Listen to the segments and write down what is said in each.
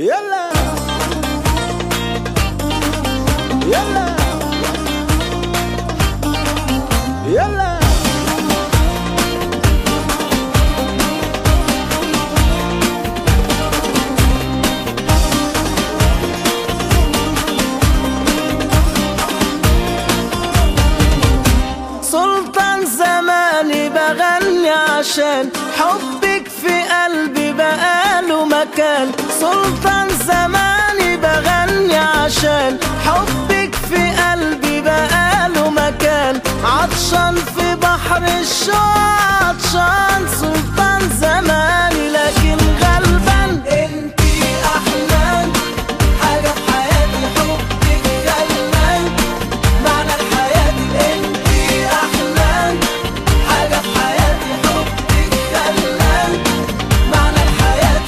يلا يلا يلا سلطان زماني بغني عشان حبك في قلبي بقاله مكان. سلطان زماني بغني عشان حبك في قلبي بقاله مكان. عطشان في بحر الشوق عطشان سلطان زماني لكن غلبان. انتي احلام حاجة في حياتي حبك غلبان معنى الحياة. انتي احلام حاجة في حياتي حبك غلبان معنى الحياة.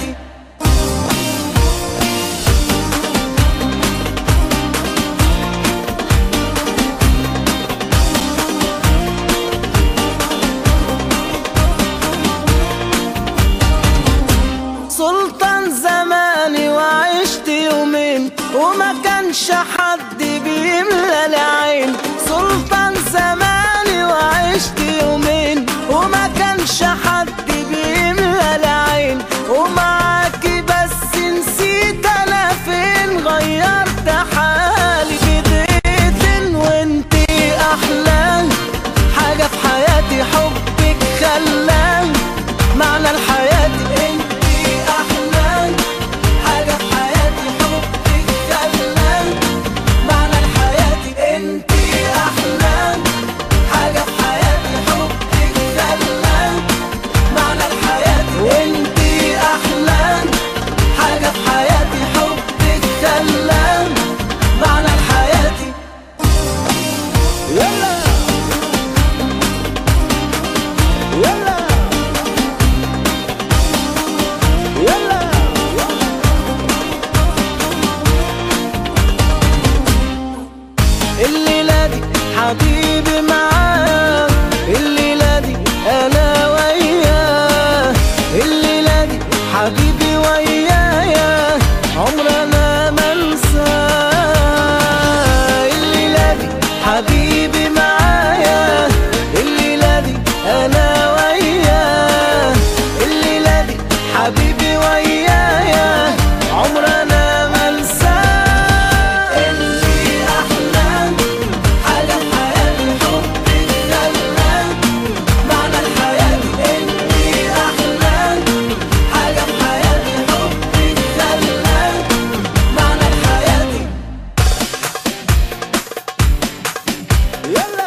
سلطان زماني وعشت يومين وما كانش حد بيملى العين. سلطان زماني وعشت يومين وما كانش حد بيملى العين. ومعاكي بس نسيت انا فين غيرت حالي بدقيقتين. وانتي احلام حاجة في حياتي حبك خلان معنى الحياة. الليلة دي حبيبي معاه، الليلة دي أنا وياه، الليلة دي حبيبي ويايا عمرنا ما ننساه. الليلة دي حبيبي معايا، الليلة دي أنا وياه، الليلة دي حبيبي ويايا عمرنا ما ننساه. يلا